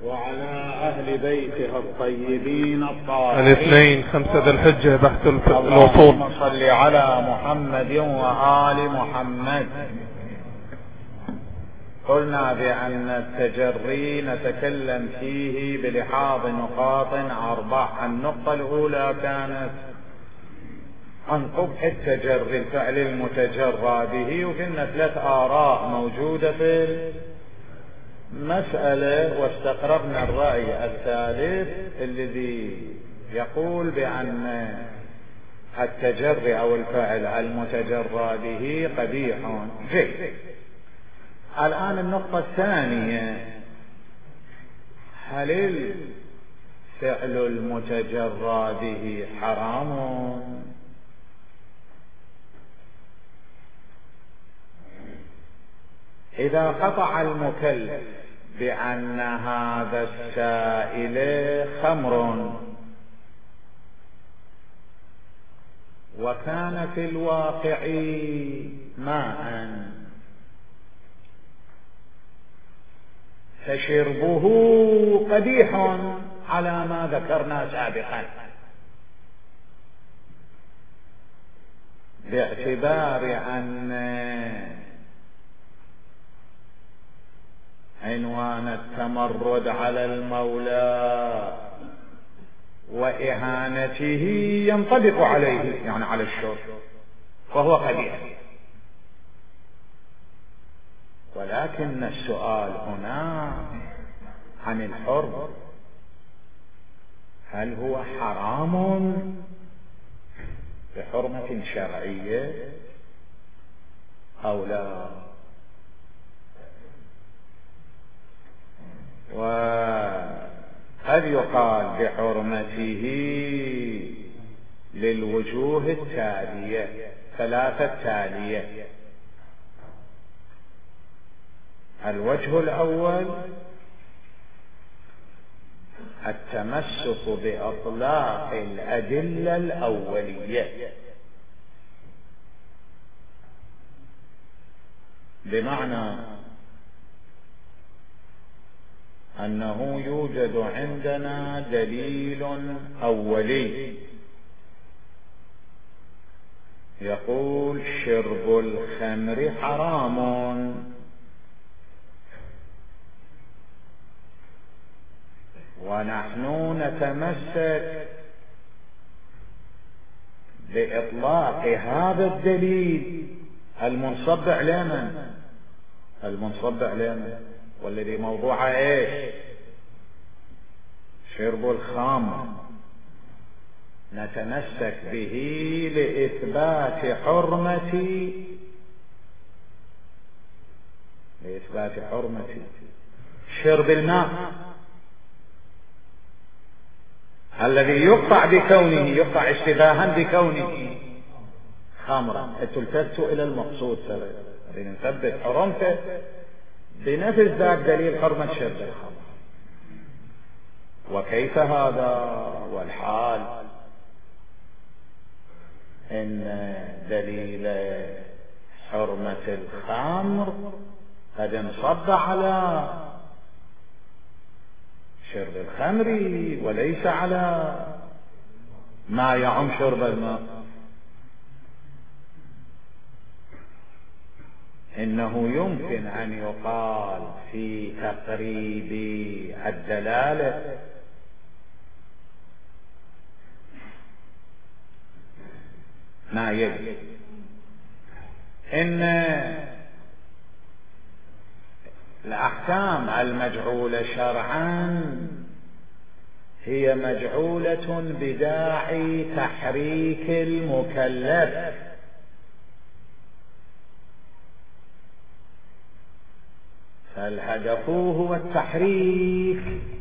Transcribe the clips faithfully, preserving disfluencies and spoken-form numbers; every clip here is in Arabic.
وعلى أهل بيته الطيبين الطاهرين. الاثنين خمسة ذي الحجة بحث الأصول. اللهم صل على محمد وآل محمد. قلنا بأن التجري نتكلم فيه بلحاظ نقاط أربع. النقطة الأولى كانت عن قبح التجري الفعل المتجرى به، وقلنا ثلاث آراء موجودة في المسألة، واستقربنا الرأي الثالث الذي يقول بأن التجري أو الفعل المتجرى به قبيح. جيد. الآن النقطة الثانية، هل الفعل المتجرى به حرام؟ إذا قطع المكلف بأن هذا السائل خمر وكان في الواقع ماء، فشربه قبيح على ما ذكرنا سابقا، باعتبار أن عنوان التمرد على المولى وإهانته ينطبق عليه، يعني على الشرب، فهو قبيح. ولكن السؤال هنا عن الحرب، هل هو حرام بحرمة شرعية أو لا؟ وقد يقال بحرمته للوجوه التالية، ثلاثة تالية. الوجه الأول التمسك بأطلاق الأدلة الأولية، بمعنى أنه يوجد عندنا دليل أولي يقول شرب الخمر حرام، ونحن نتمسك بإطلاق هذا الدليل المنصب علينا، المنصب علينا والذي موضوعه ايش؟ شرب الخمر. نتمسك به لإثبات حرمة لإثبات حرمة شرب الماء الذي يقطع بكونه يقطع اشتباها بكونه خمرا. التفتوا إلى المقصود سبب لنثبت حرمته بنفس ذاك دليل حرمة شرب الخمر. وكيف هذا والحال إن دليل حرمة الخمر قد انصب على شرب الخمر وليس على ما يعم شرب الماء. إنه يمكن أن يقال في تقريب الدلالة ما يلي: إن الأحكام المجعولة شرعا هي مجعولة بداعي تحريك المكلف، فالهدف هو التحريك،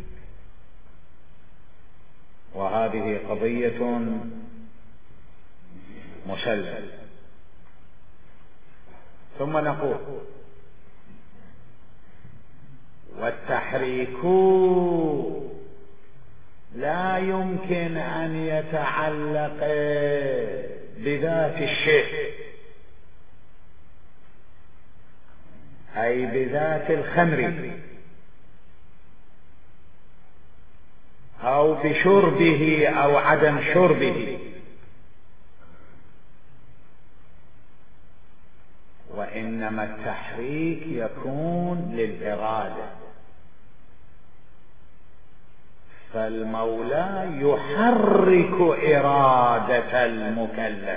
وهذه قضية مسلسل. ثم نقول والتحريك لا يمكن أن يتعلق بذات الشيء، أي بذات الخمر، أو بشربه أو عدم شربه، وإنما التحريك يكون للإرادة. فالمولى يحرك إرادة المكلف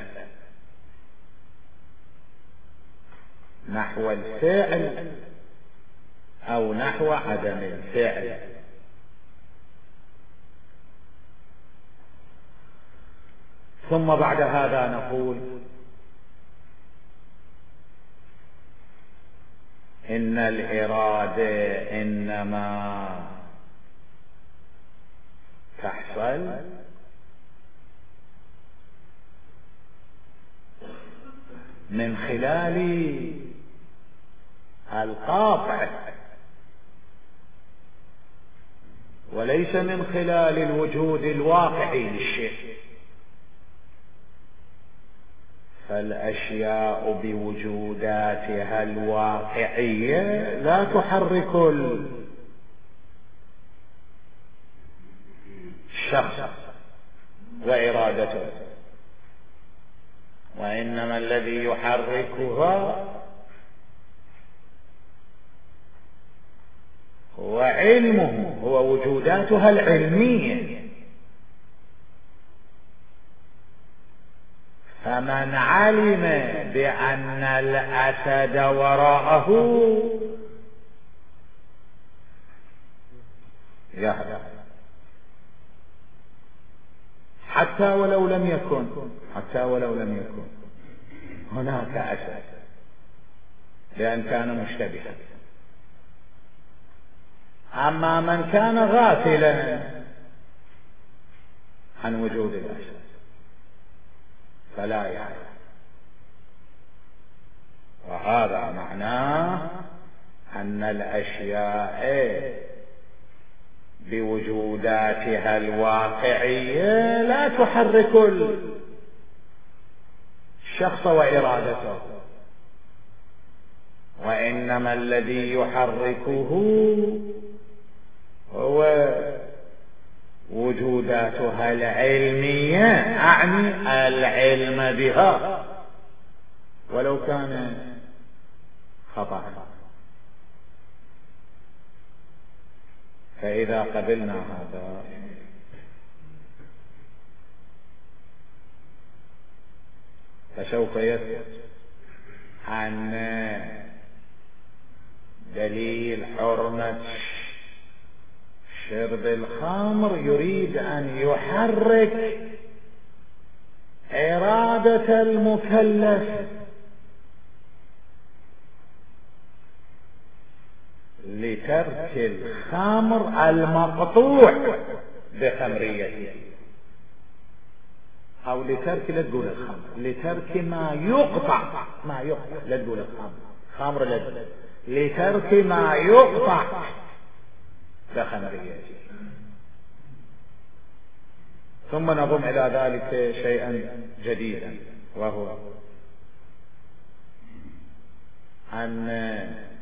نحو الفعل أو نحو عدم الفعل. ثم بعد هذا نقول إن الإرادة إنما تحصل من خلال القاطع وليس من خلال الوجود الواقعي للشيء. فالأشياء بوجوداتها الواقعية لا تحرك الشخص وإرادته، وإنما الذي يحركها هو علمه، هو وجوداتها العلمية. فمن علم بأن الأسد وراءه يهرب، حتى ولو لم يكن حتى ولو لم يكن هناك أسد، لأن كان مشتبها. أما من كان غافلا عن وجود الأسد فلا يعلم. وهذا معناه أن الأشياء بوجوداتها الواقعية لا تحرك الشخص وإرادته، وإنما الذي يحركه هو وجوداتها العلمية، أعني العلم بها ولو كان خطأ. فإذا قبلنا هذا فسوف يثبت أن دليل حرمة شرب الخمر يريد أن يحرك إرادة المكلف لترك الخمر المقطوع بخمريته، أو لترك لا تقول الخمر، لترك ما يقطع ما يقطع لا تقول الخمر خمر لا لترك ما يقطع بخمريته. ثم نضم إلى ذلك شيئا جديدا، وهو أن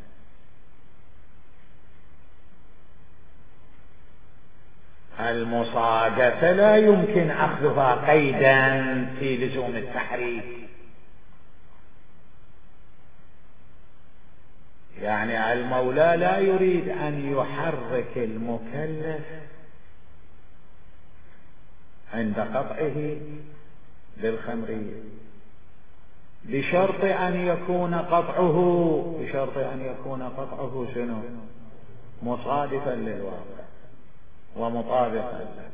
المصادفة لا يمكن أخذها قيدا في لزوم التحريك. يعني المولى لا يريد أن يحرك المكلف عند قطعه بالخمرية بشرط أن يكون قطعه بشرط أن يكون قطعه شنو؟ مصادفا للواقع ومطابقا له.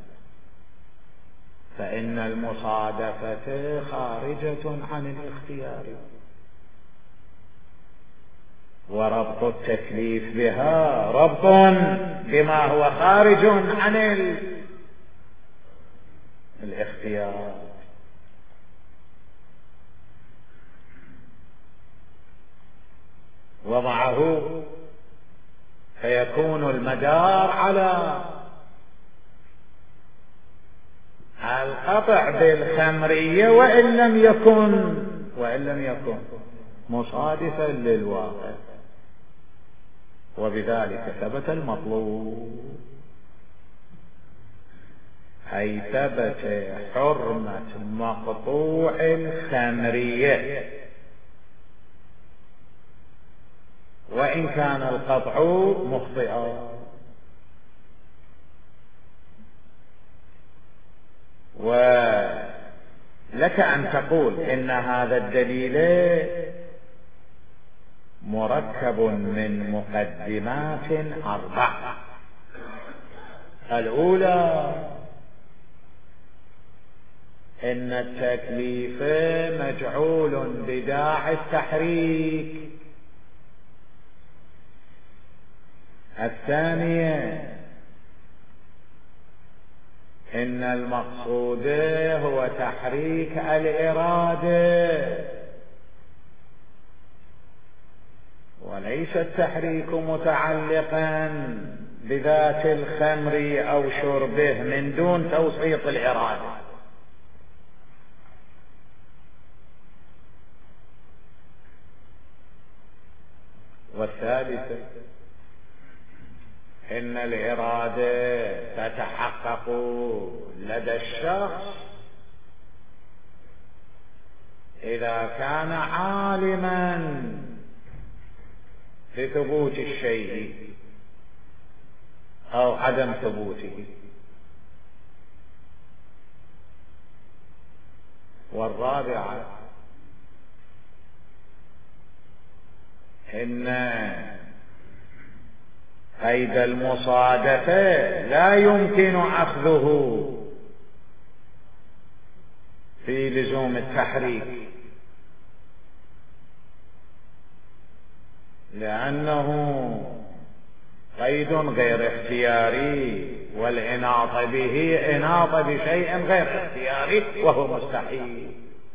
فإن المصادفة خارجة عن الاختيار، وربط التكليف بها ربط بما هو خارج عن الاختيار. ومعه فيكون المدار على القطع بالخمرية وإن لم يكن وإن لم يكن مصادفا للواقع، وبذلك ثبت المطلوب. أي ثبت حرمة مقطوع الخمرية، وإن كان القطع مخطئا. ولك أن تقول إن هذا الدليل مركب من مقدمات أربع. الأولى إن التكليف مجعول بداعي التحريك. الثانية إن المقصود هو تحريك الإرادة وليس التحريك متعلقا بذات الخمر أو شربه من دون توسيط الإرادة. والثالثة إن الإرادة تتحقق لدى الشخص إذا كان عالما بثبوت الشيء أو عدم ثبوته. والرابعة إن قيد المصادفة لا يمكن أخذه في لزوم التحريك، لأنه قيد غير اختياري، والإناطة به إناطة بشيء غير اختياري وهو مستحيل.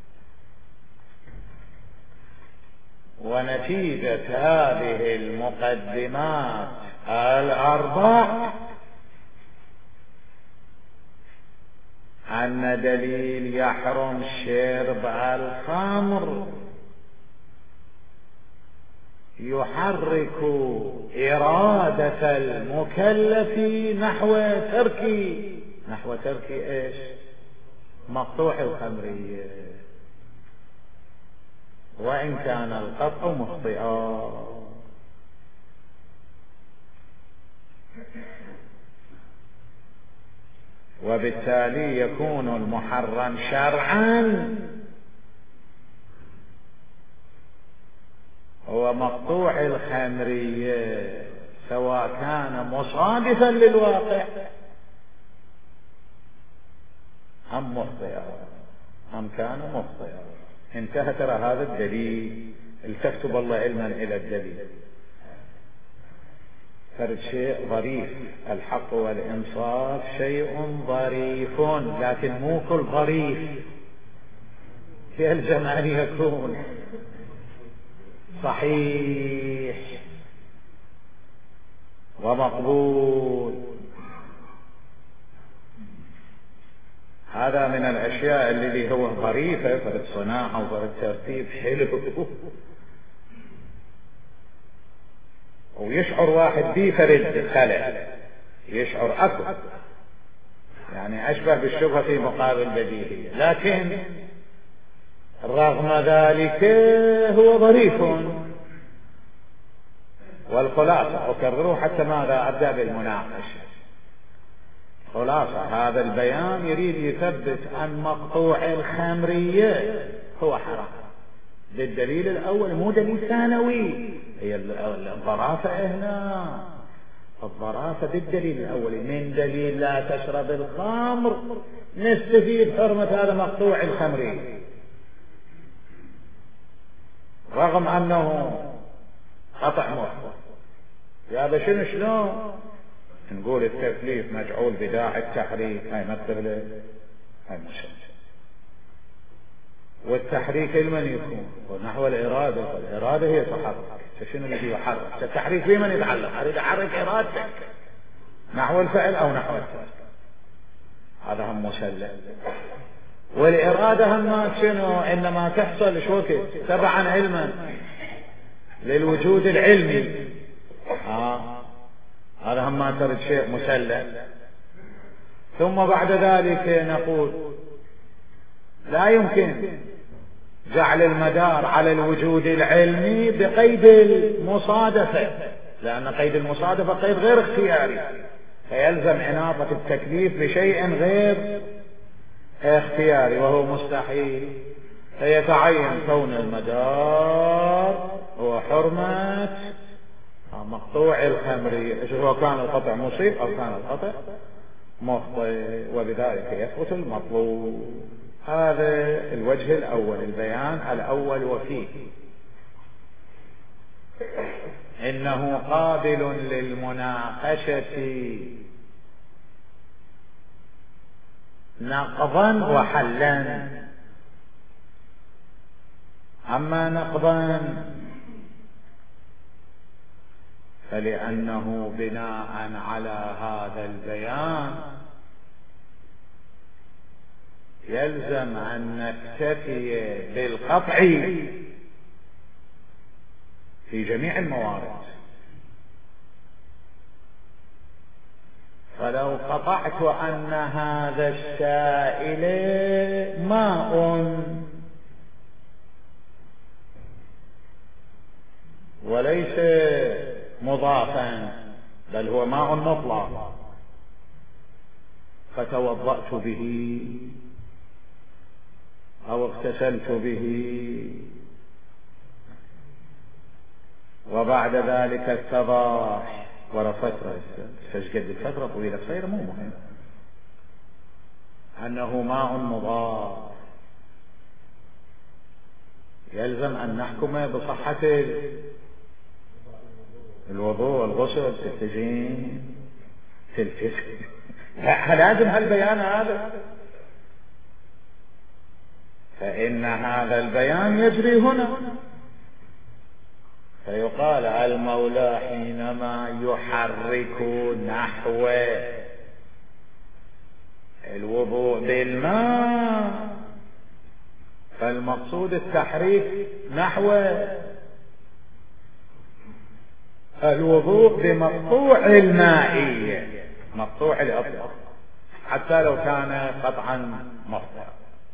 ونتيجة هذه المقدمات الأربع أن دليل يحرم شرب الخمر يحرك إرادة المكلف نحو ترك نحو ترك إيش؟ مقطوع الخمرية، وإن كان القطع مخطئا. وبالتالي يكون المحرم شرعا هو مقطوع الخمرية، سواء كان مصادفا للواقع أم مخطئا أم كان مخطئا. انتهى ترى هذا الدليل. التفتوا بالله علما إلى الدليل. فرد شيء ظريف، الحق والإنصاف شيء ظريف، لكن مو كل ظريف يلزم أن يكون صحيح ومقبول. هذا من الأشياء الذي هو ظريفة، فرد صناعة وفرد ترتيب حلو، ويشعر واحد بيه فرد خلل، يشعر أكو يعني أشبه بالشبهة في مقابل بديهية، لكن رغم ذلك هو ظريف. والخلاصة أكرره حتى ماذا أبدأ بالمناقشة. خلاصة هذا البيان يريد يثبت أن مقطوع الخمرية هو حرام بالدليل الأول، مو دليل ثانوي. هي الظرافة هنا، الظرافة بالدليل الأول. من دليل لا تشرب الخمر نستفيد حرمة هذا مقطوع الخمرية، رغم أنه قطع محور. يا بشنو شلون نقول التكليف مجعول بداعي التحريك؟ هاي مكتب له هاي مشكلة. والتحريك لمن يكون؟ ونحو الإرادة، والإرادة هي تحرك. شنو الذي يحرك؟ التحريك بمن يتعلق؟ أريد أحرك إرادتك نحو الفعل أو نحو الفعل، هذا هم مسلم. والإرادة هم شنو؟ إنما تحصل شو وقت تبعا علما للوجود العلمي. آه. هذا هم ترد شيء مسلم. ثم بعد ذلك نقول لا يمكن جعل المدار على الوجود العلمي بقيد المصادفة، لأن قيد المصادفة قيد غير اختياري، فيلزم إناطة التكليف بشيء غير اختياري وهو مستحيل، فيتعين كون المدار هو حرمة مقطوع الخمرية، سواء كان القطع مصيب أو كان القطع مخطئ، وبذلك يثبت المطلوب. هذا الوجه الأول، البيان الأول. وفيه إنه قابل للمناقشة نقضا وحلا. أما نقضا فلأنه بناء على هذا البيان يلزم أن نكتفي بالقطع في جميع الموارد. فلو قطعت أن هذا السائل ماء وليس مضافا بل هو ماء مطلق، فتوضأت به أو اغتسلت به وبعد ذلك اتضح ورا فترة تجد الفترة طويلة قصيرة مو مهم أنه ماء مضاف، يلزم أن نحكم بصحة الوضوء والغسل التجين تلتزم. لازم هالبيان هذا، فإن هذا البيان يجري هنا، فيقال المولى حينما يحرك نحو الوضوء بالماء فالمقصود التحريك نحو الوضوء بمقطوع الماء، مقطوع الأطلق، حتى لو كان قطعا مخطئا.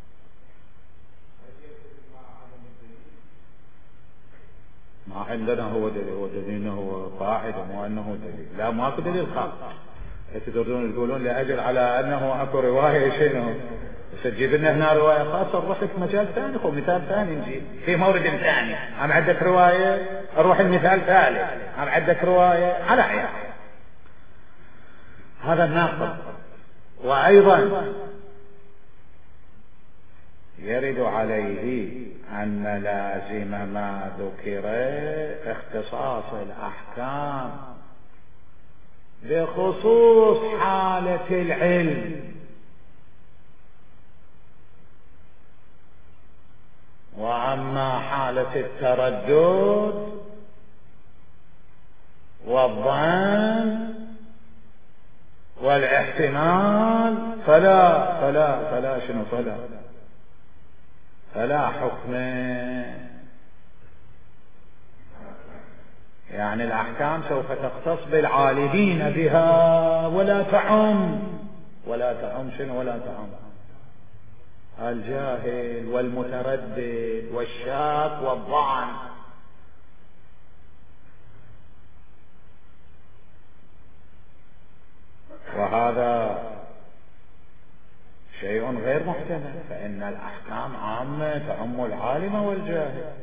ما عندنا هو دليل، هو دليل انه قاعدة مو انه دليل، لا ماكو دليل خاص. تقدرون تقولون لاجل على انه اكو رواية شنو بس تجيب لنا هنا رواية خاصة، نروح لك مجال ثاني او مثال ثاني نجيب في مورد ثاني. ام عندك رواية نروح المثال ثالث، ام عندك رواية على عين. هذا الناقض. وايضا يرد عليه أن لازم ما ذكر اختصاص الأحكام بخصوص حالة العلم، وأما حالة التردد والظن والاحتمال فلا فلا فلا شنو فلا فلا حكم. يعني الأحكام سوف تختص بالعالمين بها ولا تعم ولا تعم شنو ولا تعم الجاهل والمتردد والشاك والظن. وهذا شيء غير محتمل، فإن الأحكام عامة تعم العالم والجاهل.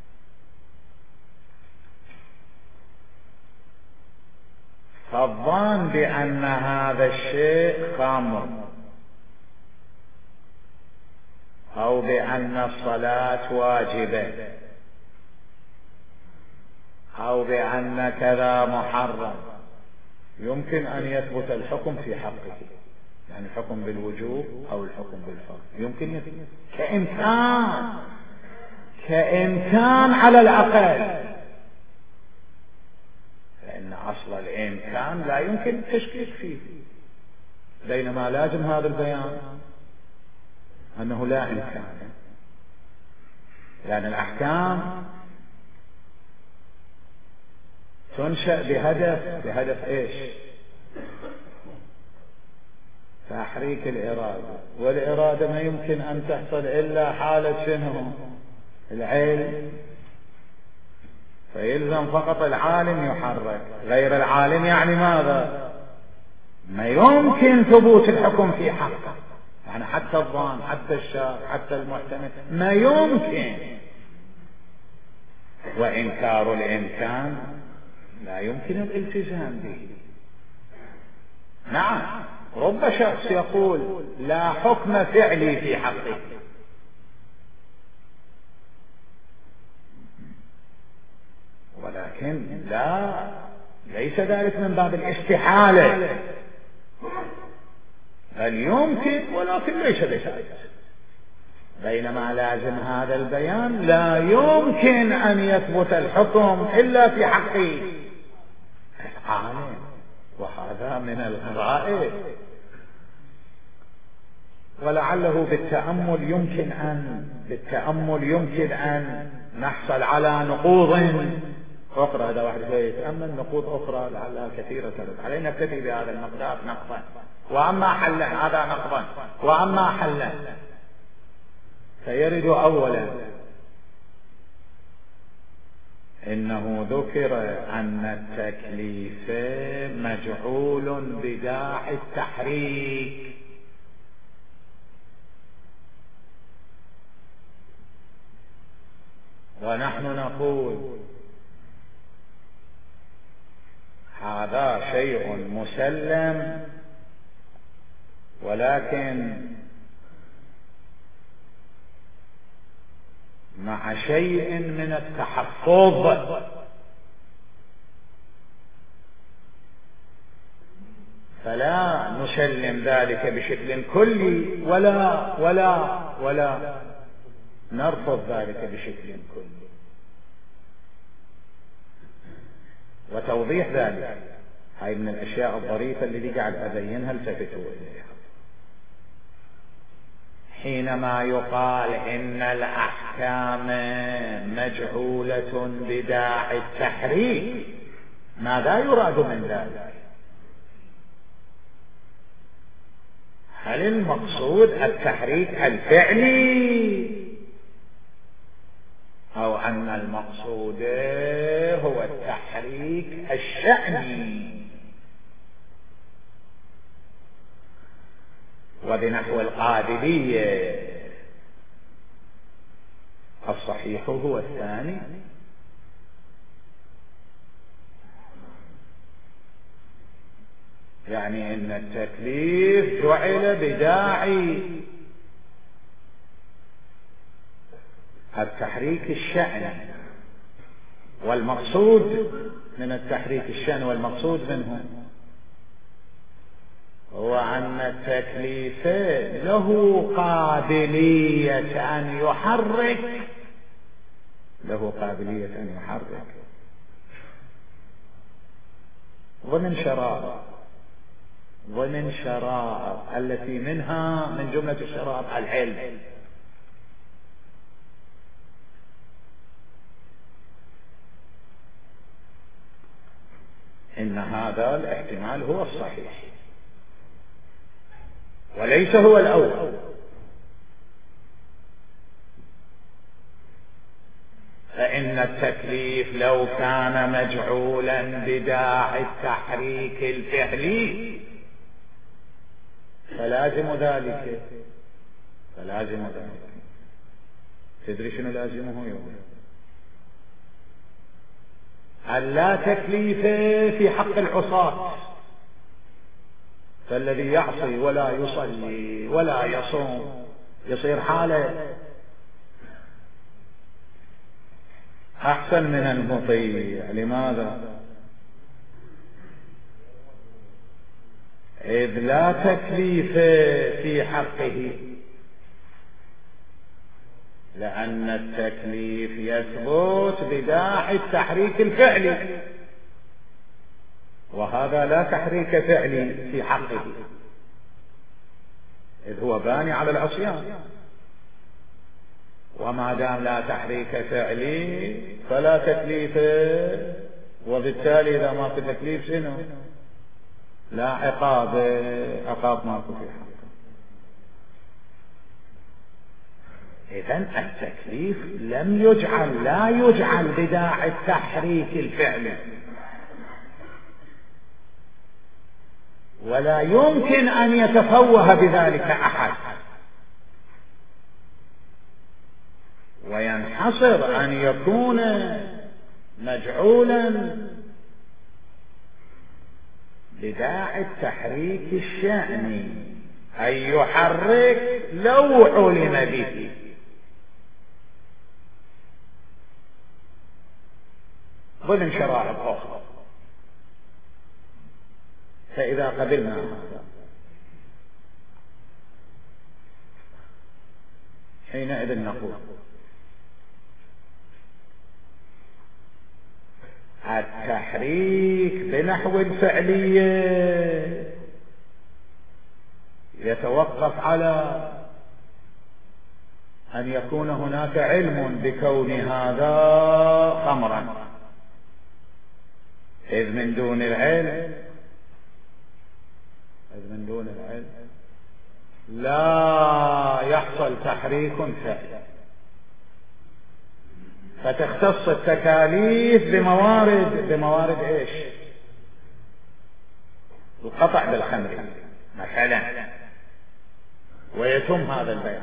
فالظن بأن هذا الشيء خمر أو بأن الصلاة واجبة أو بأن كذا محرم يمكن أن يثبت الحكم في حقه، يعني الحكم بالوجوب أو الحكم بالفرض يمكن يثبت كإمكان كإمكان على الأقل، لأن أصل الإمكان لا يمكن التشكيك فيه، بينما لازم هذا البيان أنه لا إمكان، لأن الأحكام تنشأ بهدف بهدف إيش؟ تحريك الإرادة، والإرادة ما يمكن أن تحصل إلا حالة شنو؟ العلم. فيلزم فقط العالم يحرك، غير العالم يعني ماذا؟ ما يمكن ثبوت الحكم في حقه، يعني حتى الظان حتى الشاك حتى المحتمل ما يمكن. وإنكار الإمكان لا يمكن الالتزام به. نعم، رب شخص يقول لا حكم فعلي في حقه، ولكن لا، ليس ذلك من باب الاستحالة، بل يمكن ولكن ليس بذلك. بينما لازم هذا البيان لا يمكن أن يثبت الحكم إلا في حق العالم، وهذا من الغرائب. ولعله بالتأمل يمكن أن بالتأمل يمكن أن نحصل على نقوض أخرى. هذا واحد يتأمل نقوض أخرى لعلها كثيرة ترد علينا. نكتفي بهذا المقدار نقضا، وأما حلا هذا نقضا، وأما حلا فيرد أولا إنه ذكر أن التكليف مجعول بداعي التحريك، ونحن نقول هذا شيء مسلم، ولكن مع شيء من التحفظ. فلا نسلم ذلك بشكل كلي ولا ولا ولا نرفض ذلك بشكل كلي. وتوضيح ذلك هاي من الأشياء الظريفة اللي قاعد أبينها التفتوا إليها. حينما يقال إن الأحكام مجعولة بداعي التحريك، ماذا يراد من ذلك؟ هل المقصود التحريك الفعلي، أو أن المقصود هو التحريك الشأني؟ وبنحو القابلية الصحيح هو الثاني. يعني إن التكليف جعل بداعي التحريك الشأني، والمقصود من التحريك الشأني والمقصود منه هو أن التكليف له قابلية أن يحرك له قابلية أن يحرك ضمن شرائط ضمن شرائط التي منها من جملة الشرائط العلم. إن هذا الاحتمال هو الصحيح وليس هو الأول. فإن التكليف لو كان مجعولا بداعي التحريك الفعلي فلازم ذلك فلازم ذلك تدري شنو لازمه يوم ألا تكليف في حق العصاة، فالذي يعصي ولا يصلي ولا يصوم يصير حاله أحسن من المطيع. لماذا؟ إذ لا تكليف في حقه، لأن التكليف يثبت بداعي التحريك الفعلي، وهذا لا تحريك فعلي في حقه إذ هو باني على العصيان. وما دام لا تحريك فعلي فلا تكليف، وبالتالي إذا ما في تكليف شنو؟ لا عقاب، عقاب ما في حقه. إذن التكليف لم يجعل لا يجعل بداعي التحريك الفعلي، ولا يمكن أن يتفوه بذلك أحد، وينحصر أن يكون مجعولا بداعي التحريك الشأني، أي يحرك لو علم به. ضمن شرائع أخرى. فإذا قبلنا هذا حينئذ نقول التحريك بنحو الفعلية يتوقف على أن يكون هناك علم بكون هذا خمرا، إذ من دون العلم إذ من دون العلم لا يحصل تحريك فعلي. فتختص التكاليف بموارد بموارد ايش؟ القطع بالخمر مثلا، ويتم هذا البيان.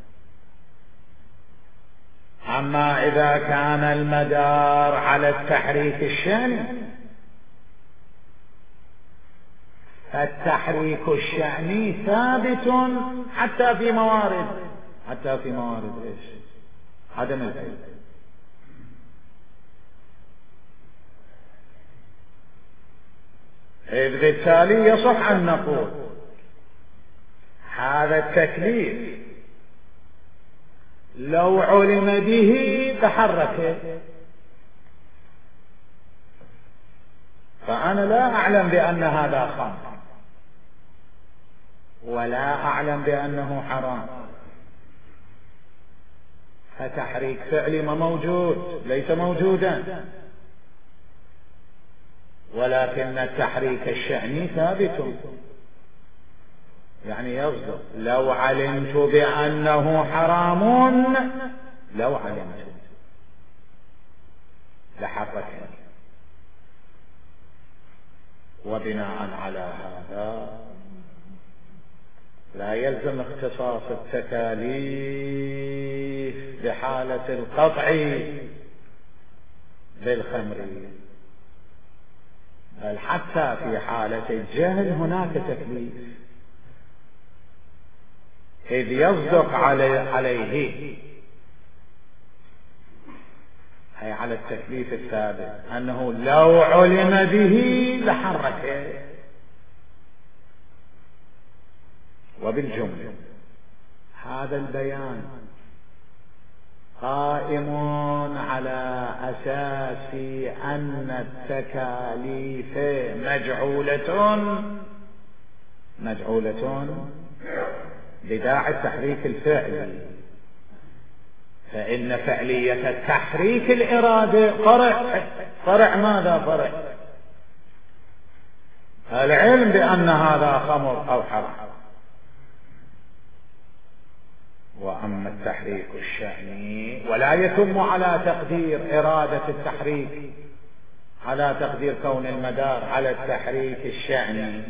اما اذا كان المدار على التحريك الشأني، فالتحريك الشأني ثابت حتى في موارد حتى في موارد ايش؟ عدم العلم. إذ بالتالي يصح أن نقول هذا التكليف لو علم به تحرك. فأنا لا أعلم بأن هذا خمر، ولا أعلم بأنه حرام، فتحريك فعلي ما موجود، ليس موجودا، ولكن التحريك الشأني ثابت. يعني يصدق لو علمت بأنه حرام، لو علمت لحركني. وبناء على هذا لا يلزم اختصاص التكاليف بحالة القطع بالخمر، بل حتى في حالة الجهل هناك تكليف، إذ يصدق عليه أي على التكليف الثابت أنه لو علم به لحركه. وبالجملة هذا البيان قائم على أساس أن التكاليف مجعولة مجعولة بداعي التحريك الفعلي، فإن فعلية التحريك الإرادة فرع فرع ماذا فرع؟ العلم بأن هذا خمر أو حرام. وأما التحريك الشأني ولا يتم على تقدير إرادة التحريك، على تقدير كون المدار على التحريك الشأني،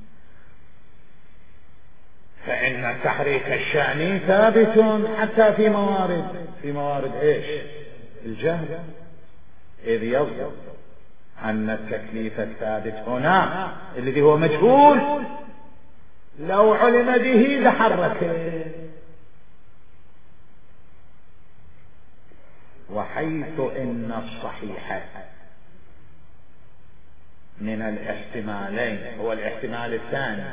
فإن التحريك الشأني ثابت حتى في موارد في موارد ايش؟ الجهل، إذ يصدق أن التكليف الثابت هنا الذي هو مجهول لو علم به لحركه. وحيث إن الصحيح من الاحتمالين هو الاحتمال الثاني،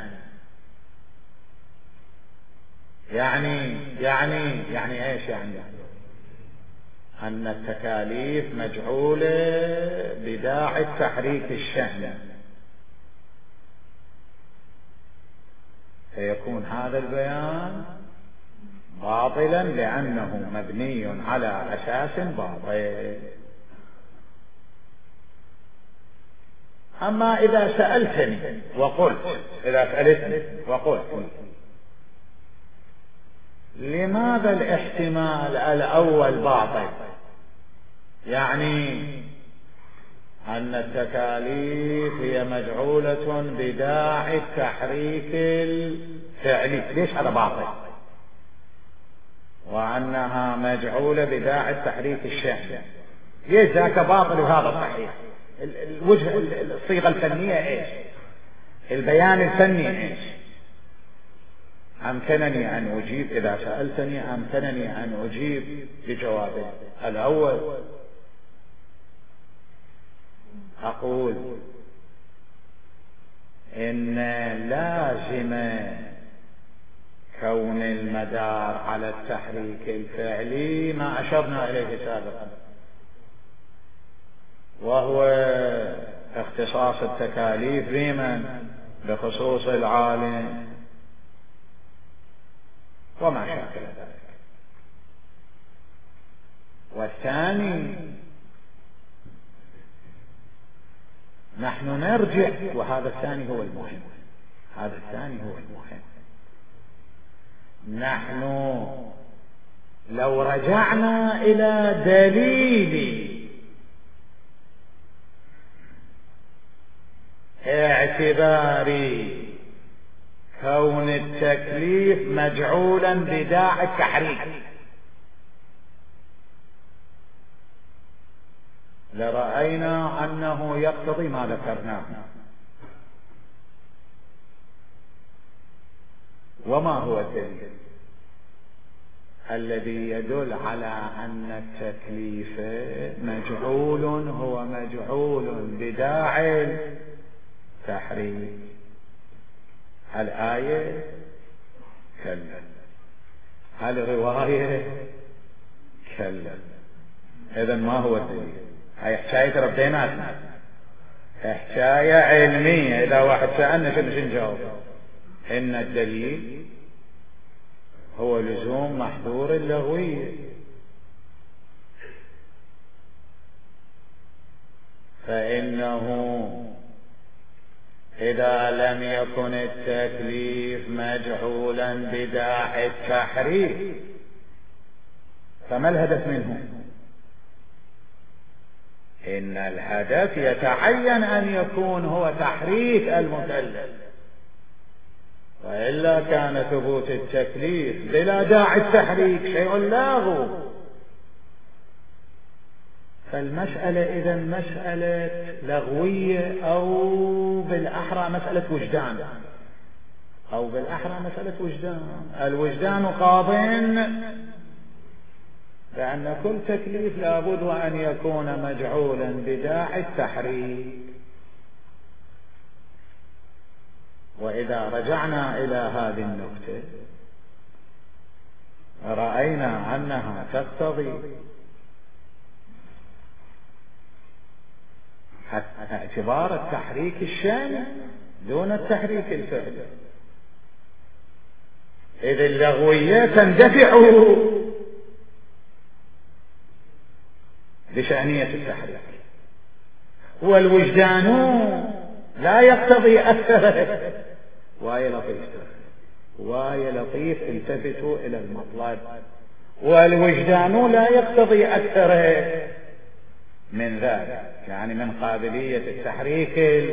يعني يعني يعني ايش يعني؟ أن التكاليف مجعولة بداعي التحريك الشأني، فيكون هذا البيان باطلا لأنه مبني على أساس باطل. أما إذا سألتني وقلت إذا سألتني وقلت لماذا الاحتمال الأول باطل؟ يعني أن التكاليف هي مجعولة بداعي التحريك الفعلي، ليش هذا باطل؟ وأنها مجعولة بداعي التحريك الشأني، ليش ذاك باطل وهذا صحيح؟ الوجه الصيغة الفنية ايش؟ البيان الفني ايش؟ أمكنني أن أجيب إذا سألتني، أمكنني أن أجيب بجواب الأول. أقول إن لازم كون المدار على التحريك الفعلي ما أشرنا إليه سابقا، وهو اختصاص التكاليف بمن؟ بخصوص العالم وما شاكل ذلك. والثاني نحن نرجع، وهذا الثاني هو المهم، هذا الثاني هو المهم. نحن لو رجعنا إلى دليل اعتبار كون التكليف مجعولا بداعي التحريك لرأينا أنه يقتضي ما ذكرناه. وما هو الدليل الذي يدل على أن التكليف مجعول؟ هو مجعول بداعي التحريك. الآية كلا، الرواية كلا. إذن ما هو الدليل؟ هاي حكاية ربيناتنا، حكاية علمية. إذا واحد سألنا شنو نجاوب؟ إن الدليل هو لزوم محظور اللغوية، فإنه إذا لم يكن التكليف مجعولا بداعي التحريك فما الهدف منه؟ إن الهدف يتعين أن يكون هو تحريك المكلف، وإلا كان ثبوت التكليف بلا داعي التحريك شيء لاغو. فالمسألة إذن مسألة لغوية، أو بالأحرى مسألة وجدان، أو بالأحرى مسألة وجدان. الوجدان قاضٍ لأن كل تكليف لابد أن يكون مجعولا بداعي التحريك. وإذا رجعنا إلى هذه النقطة رأينا أنها تقتضي اعتبار التحريك الشامل دون التحريك الفعلي، إذ اللغوية تندفع بشأنية التحريك، والوجدان لا يقتضي أكثر. واي لطيف، واي لطيف، التفتوا إلى المطلب. والوجدان لا يقتضي أكثر من ذلك، يعني من قابلية التحريك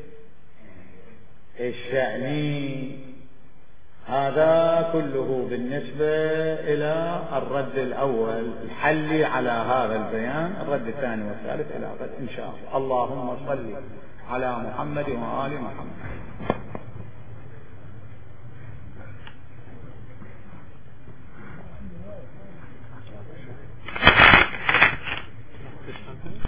الشأني. هذا كله بالنسبة إلى الرد الأول الحلي على هذا البيان. الرد الثاني والثالث إلى غد إن شاء الله. اللهم صل على محمد وآل محمد.